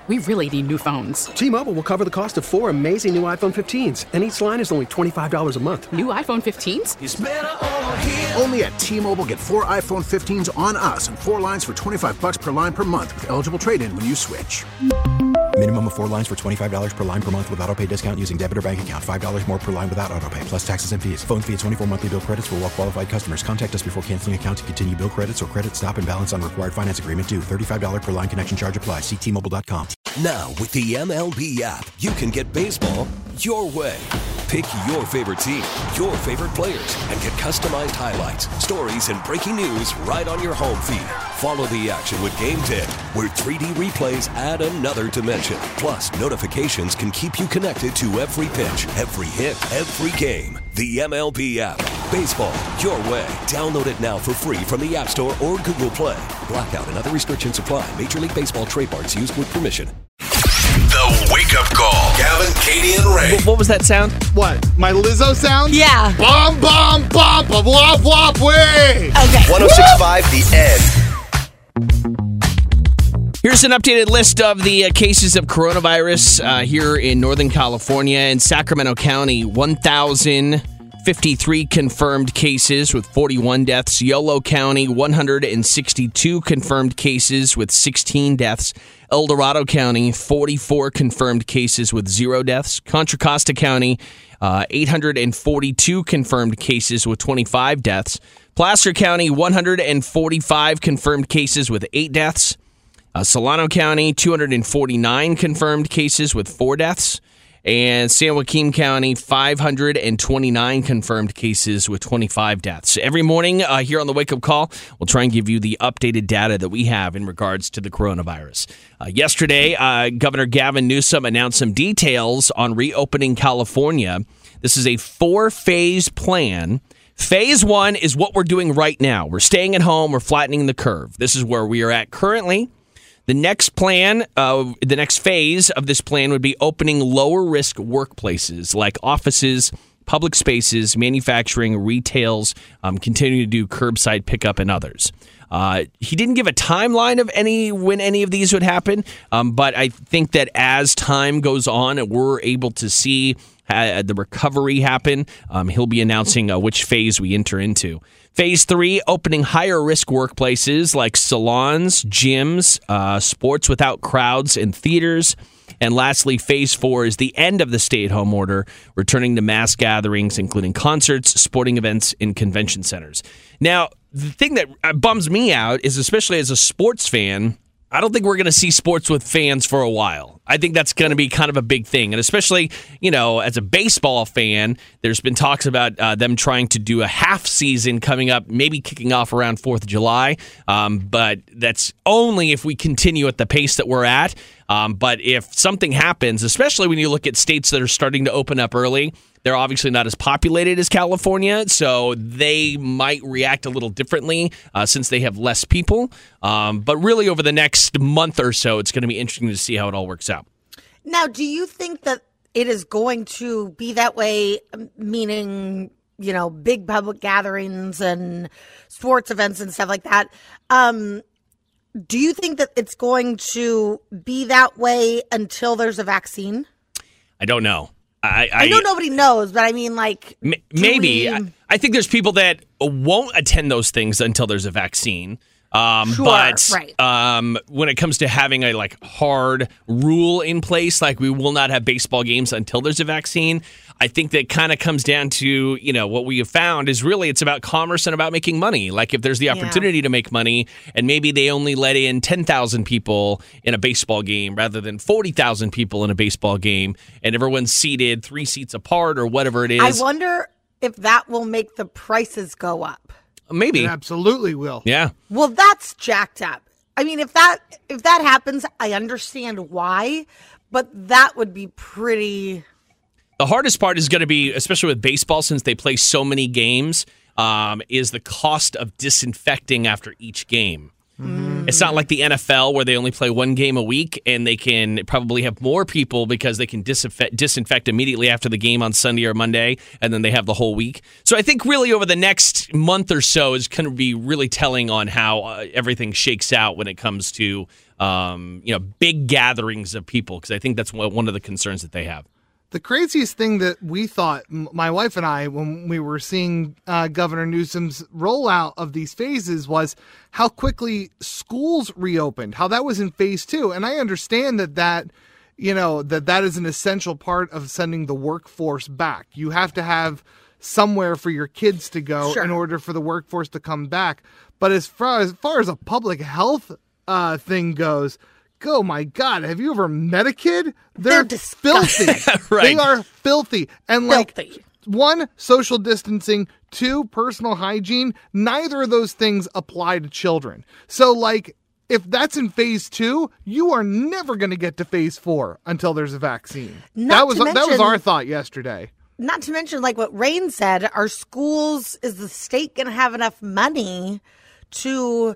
We really need new phones. T-Mobile will cover the cost of 4 amazing new iPhone 15s, and each line is only $25 a month. New iPhone 15s? It's better over here. Only at T-Mobile, get 4 iPhone 15s on us and 4 lines for $25 per line per month with eligible trade-in when you switch. Minimum of 4 lines for $25 per line per month with autopay discount using debit or bank account. $5 more per line without autopay, plus taxes and fees. Phone fee at 24 monthly bill credits for well-qualified customers. Contact us before canceling account to continue bill credits or credit stop and balance on required finance agreement due. $35 per line connection charge applies. See T-Mobile.com. Now, with the MLB app, you can get baseball your way. Pick your favorite team, your favorite players, and get customized highlights, stories, and breaking news right on your home feed. Follow the action with Game Day, where 3D replays add another dimension. Plus, notifications can keep you connected to every pitch, every hit, every game. The MLB app. Baseball your way. Download it now for free from the App Store or Google Play. Blackout and other restrictions apply. Major League Baseball trademarks used with permission. The Wake Up Call. Gavin, Katie, and Ray. What was that sound? What? My Lizzo sound? Yeah. Bomb, bomb, bomb, blah, blah, way. Okay. 106.5 The Edge. Here's an updated list of the cases of coronavirus here in Northern California. In Sacramento County, 1,053 confirmed cases with 41 deaths. Yolo County, 162 confirmed cases with 16 deaths. El Dorado County, 44 confirmed cases with 0 deaths. Contra Costa County, 842 confirmed cases with 25 deaths. Placer County, 145 confirmed cases with 8 deaths. Solano County, 249 confirmed cases with 4 deaths. And San Joaquin County, 529 confirmed cases with 25 deaths. Every morning here on the Wake Up Call, we'll try and give you the updated data that we have in regards to the coronavirus. Yesterday, Governor Gavin Newsom announced some details on reopening California. This is a 4-phase plan. Phase 1 is what we're doing right now. We're staying at home. We're flattening the curve. This is where we are at currently. The next plan, the next phase of this plan would be opening lower-risk workplaces like offices, public spaces, manufacturing, retails, continuing to do curbside pickup and others. He didn't give a timeline of when any of these would happen, but I think that as time goes on and we're able to see the recovery happen, he'll be announcing which phase we enter into. Phase 3, opening higher-risk workplaces like salons, gyms, sports without crowds, and theaters. And lastly, Phase 4 is the end of the stay-at-home order, returning to mass gatherings, including concerts, sporting events, and convention centers. Now, the thing that bums me out is, especially as a sports fan, I don't think we're going to see sports with fans for a while. I think that's going to be kind of a big thing. And especially, as a baseball fan, there's been talks about them trying to do a half season coming up, maybe kicking off around 4th of July. But that's only if we continue at the pace that we're at. But if something happens, especially when you look at states that are starting to open up early, they're obviously not as populated as California, so they might react a little differently since they have less people. But really, over the next month or so, it's going to be interesting to see how it all works out. Now, do you think that it is going to be that way, meaning, big public gatherings and sports events and stuff like that? Do you think that it's going to be that way until there's a vaccine? I don't know. I know nobody knows, but I mean, like... Maybe. I think there's people that won't attend those things until there's a vaccine. Sure, but right. When it comes to having a hard rule in place, like we will not have baseball games until there's a vaccine, I think that kind of comes down to, what we have found is really it's about commerce and about making money. Like if there's the opportunity to make money and maybe they only let in 10,000 people in a baseball game rather than 40,000 people in a baseball game and everyone's seated 3 seats apart or whatever it is. I wonder if that will make the prices go up. Maybe. It absolutely will. Yeah. Well, that's jacked up. I mean, if that happens, I understand why, but that would be pretty... The hardest part is going to be, especially with baseball, since they play so many games, is the cost of disinfecting after each game. Mm. It's not like the NFL where they only play 1 game a week and they can probably have more people because they can disinfect immediately after the game on Sunday or Monday, and then they have the whole week. So I think really over the next month or so is going to be really telling on how everything shakes out when it comes to big gatherings of people, because I think that's one of the concerns that they have. The craziest thing that we thought, my wife and I, when we were seeing Governor Newsom's rollout of these phases, was how quickly schools reopened, how that was in phase 2. And I understand that is an essential part of sending the workforce back. You have to have somewhere for your kids to go in order for the workforce to come back. But as far as a public health thing goes, oh my God, have you ever met a kid? They're filthy. Right. They are filthy. And one, social distancing, 2, personal hygiene. Neither of those things apply to children. So if that's in phase 2, you are never going to get to phase 4 until there's a vaccine. That was our thought yesterday. Not to mention, like what Rain said, are schools, is the state going to have enough money to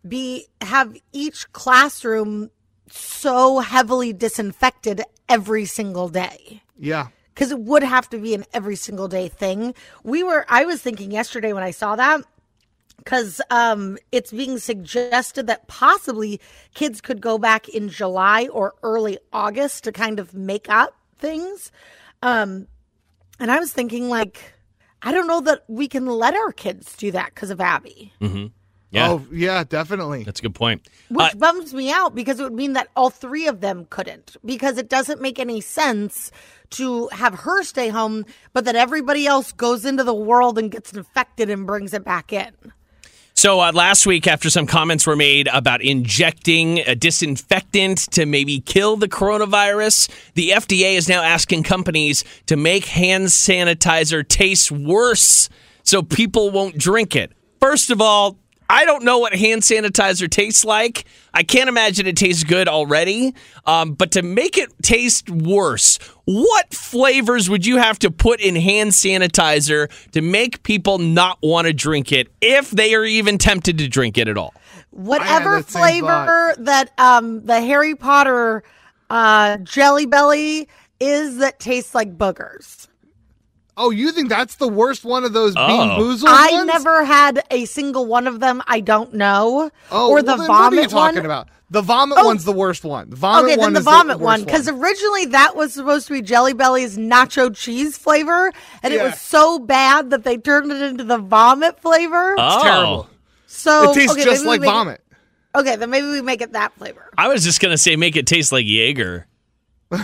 have each classroom so heavily disinfected every single day? Yeah. Because it would have to be an every single day thing. I was thinking yesterday when I saw that, because it's being suggested that possibly kids could go back in July or early August to kind of make up things. And I was thinking, I don't know that we can let our kids do that because of Abby. Mm-hmm. Yeah. Oh, yeah, definitely. That's a good point. Which bums me out, because it would mean that all 3 of them couldn't, because it doesn't make any sense to have her stay home, but that everybody else goes into the world and gets infected and brings it back in. So last week, after some comments were made about injecting a disinfectant to maybe kill the coronavirus, the FDA is now asking companies to make hand sanitizer taste worse so people won't drink it. First of all, I don't know what hand sanitizer tastes like. I can't imagine it tastes good already. But to make it taste worse, what flavors would you have to put in hand sanitizer to make people not want to drink it, if they are even tempted to drink it at all? Whatever flavor that the Harry Potter Jelly Belly is that tastes like boogers. Oh, you think that's the worst one of those Bean Boozled ones? I never had a single one of them. I don't know. Oh, or the vomit what are you one. talking about? The vomit one's the worst one. The vomit one then the is vomit the one, worst because originally that was supposed to be Jelly Belly's nacho cheese flavor, and it was so bad that they turned it into the vomit flavor. It's terrible. So it tastes just like vomit. Okay, then maybe we make it that flavor. I was just gonna say make it taste like Jaeger. No,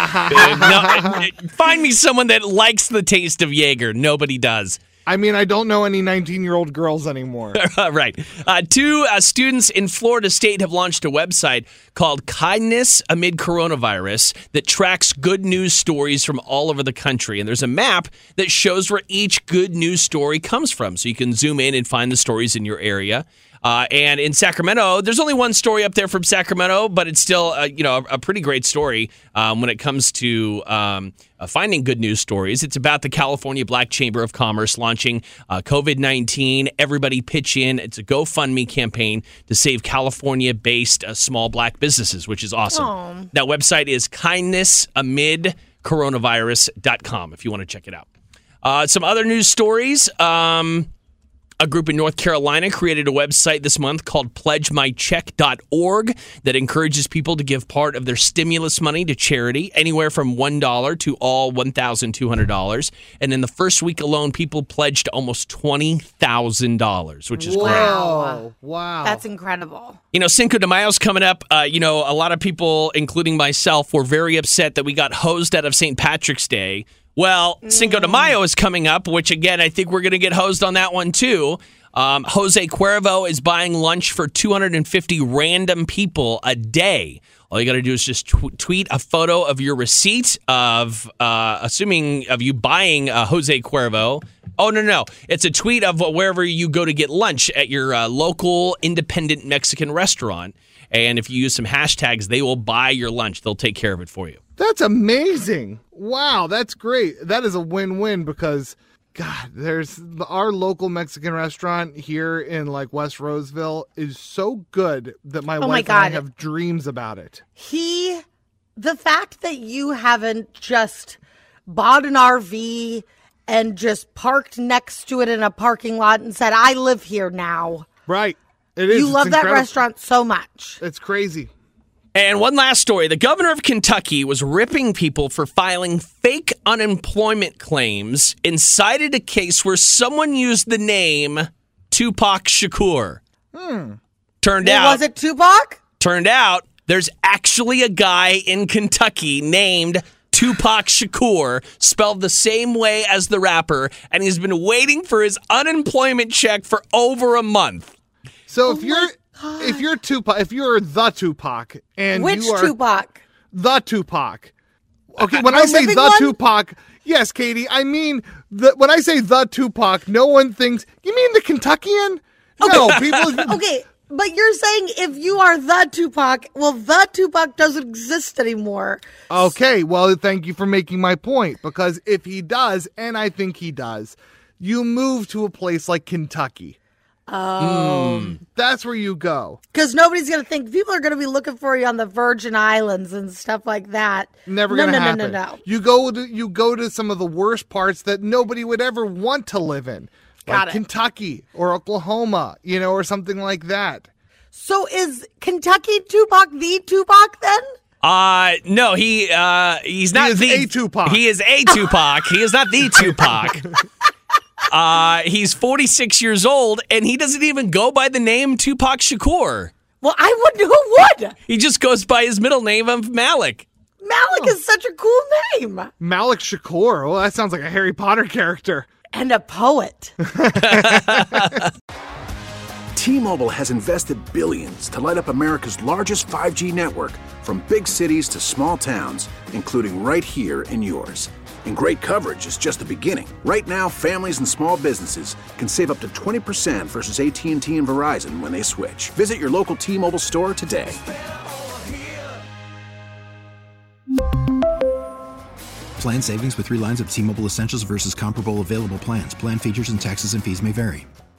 find me someone that likes the taste of Jaeger. Nobody does. I mean, I don't know any 19-year-old girls anymore. Right. 2 students in Florida State have launched a website called Kindness Amid Coronavirus that tracks good news stories from all over the country. And there's a map that shows where each good news story comes from. So you can zoom in and find the stories in your area. And in Sacramento, there's only one story up there from Sacramento, but it's still, a pretty great story when it comes to finding good news stories. It's about the California Black Chamber of Commerce launching COVID-19. Everybody pitch in. It's a GoFundMe campaign to save California-based small black businesses, which is awesome. Aww. That website is kindnessamidcoronavirus.com if you want to check it out. Some other news stories. A group in North Carolina created a website this month called PledgeMyCheck.org that encourages people to give part of their stimulus money to charity, anywhere from $1 to all $1,200. And in the first week alone, people pledged almost $20,000, which is great. Wow. That's incredible. Cinco de Mayo's coming up. A lot of people, including myself, were very upset that we got hosed out of St. Patrick's Day. Well, Cinco de Mayo is coming up, which, again, I think we're going to get hosed on that one, too. Jose Cuervo is buying lunch for 250 random people a day. All you got to do is just tweet a photo of your receipt of you buying Jose Cuervo. Oh, no. It's a tweet of wherever you go to get lunch at your local independent Mexican restaurant. And if you use some hashtags, they will buy your lunch. They'll take care of it for you. That's amazing. Wow, that's great. That is a win-win because, God, there's our local Mexican restaurant here in West Roseville is so good that my wife and I have dreams about it. The fact that you haven't just bought an RV and just parked next to it in a parking lot and said, I live here now. Right. It is. You love that restaurant so much. It's crazy. And one last story. The governor of Kentucky was ripping people for filing fake unemployment claims and cited a case where someone used the name Tupac Shakur. Turned out... Was it Tupac? Turned out there's actually a guy in Kentucky named Tupac Shakur, spelled the same way as the rapper, and he's been waiting for his unemployment check for over a month. So if you're Tupac, if you're the Tupac, and Which you are Tupac? The Tupac. Okay, when I say the one? Tupac, yes, Katie, I mean when I say the Tupac, no one thinks you mean the Kentuckian. No, people. Okay, but you're saying if you are the Tupac, well, the Tupac doesn't exist anymore. Okay, well, thank you for making my point, because if he does, and I think he does, you move to a place like Kentucky. That's where you go. Because nobody's going to think, people are going to be looking for you on the Virgin Islands and stuff like that. Never going to happen. No. You go to some of the worst parts that nobody would ever want to live in. Like Kentucky or Oklahoma, or something like that. So is Kentucky Tupac the Tupac then? No, he's not a Tupac. He is a Tupac. He is not the Tupac. He's 46 years old, and he doesn't even go by the name Tupac Shakur. Well, I wouldn't. Who would? He just goes by his middle name of Malik. Malik is such a cool name. Malik Shakur. Well, that sounds like a Harry Potter character. And a poet. T-Mobile has invested billions to light up America's largest 5G network, from big cities to small towns, including right here in yours. And great coverage is just the beginning. Right now, families and small businesses can save up to 20% versus AT&T and Verizon when they switch. Visit your local T-Mobile store today. Plan savings with 3 lines of T-Mobile Essentials versus comparable available plans. Plan features and taxes and fees may vary.